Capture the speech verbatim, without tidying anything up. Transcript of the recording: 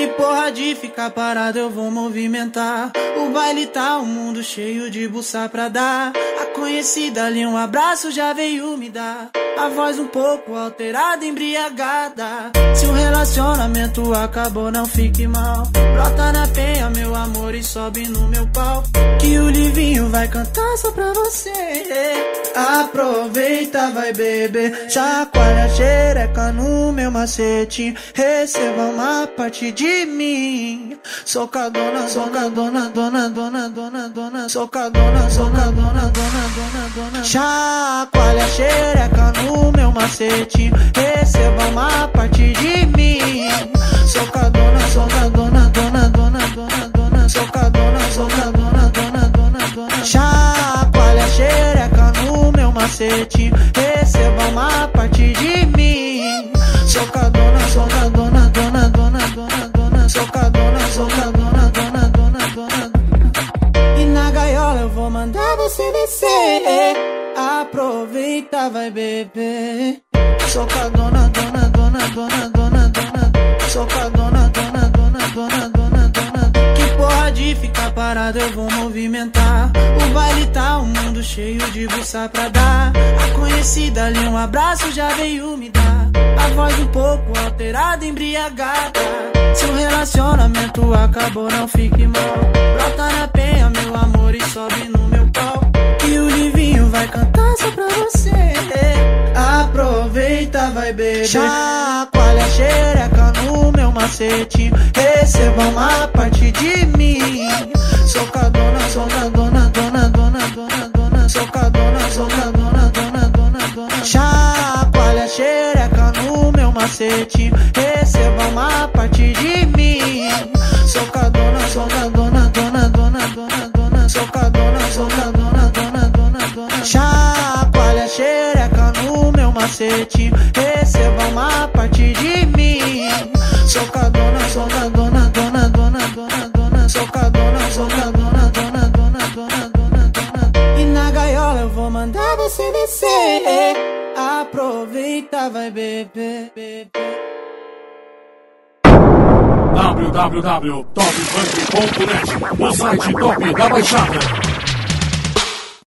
Que porra de ficar parado, eu vou movimentar. O baile tá um mundo cheio de buçá pra dar. A conhecida ali um abraço já veio me dar. A voz um pouco alterada, embriagada. Se o relacionamento acabou, não fique mal. Brota na penha, meu amor, e sobe no meu pau. Que o Livinho vai cantar só pra você. Aproveita, vai beber. Chacoalha a xereca no meu macete. Receba uma parte de mim. Socadona, socadona, dona, dona, dona, dona. Socadona, socadona, dona, dona, dona. Chacoalha a xereca no meu macete. Receba uma parte de mim. Socadona, socadona, dona, dona, dona, dona. Socadona, socadona, dona, dona, dona. Chacoalha a xereca no meu macete. Receba uma parte de mim. Socadona, socadona, dona, dona, dona, dona. Socadona, socadona, dona, dona, dona. E na gaiola eu vou mandar você descer. Aproveita, vai beber. Socadona, dona, dona, dona, dona, dona. Socadona, dona, dona, dona, dona, dona. Que porra de ficar parado, eu vou movimentar. O baile tá um mundo cheio de buçá pra dar. A conhecida ali um abraço já veio me dar. A voz um pouco alterada, embriagada. Se o relacionamento acabou, não fique mal. Brota na penha, meu amor, e sobe no meu pau. E o Livinho vai cantar só pra você. Aproveita, vai beber. Chacoalha a xereca no meu macete. Receba uma parte de mim. Socadona, socadona, dona, dona, dona, dona. Socadona, socadona, dona, dona, dona. Chacoalha a xereca no meu macete. Receba uma parte de mim. Socadona, socadona, dona, dona, dona, dona. Socadona, socadona, dona, dona, dona. Chacoalha a xereca no meu macete. Receba uma parte de mim. Socadona, socadona, dona, dona, dona, dona. Socadona, socadona, dona, dona, dona, dona, dona. E na gaiola eu vou mandar você descer. Aproveita, vai beber, beber. w w w ponto top funk ponto net, o site top da Baixada.